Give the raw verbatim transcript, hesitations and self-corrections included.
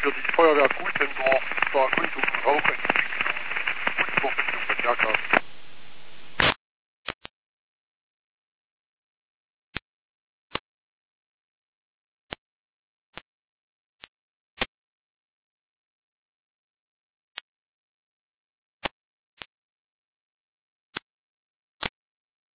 für die Feuerwehr Gutendorf zur Erkundung, Rauchentwicklung und Überfindung von Erdgas.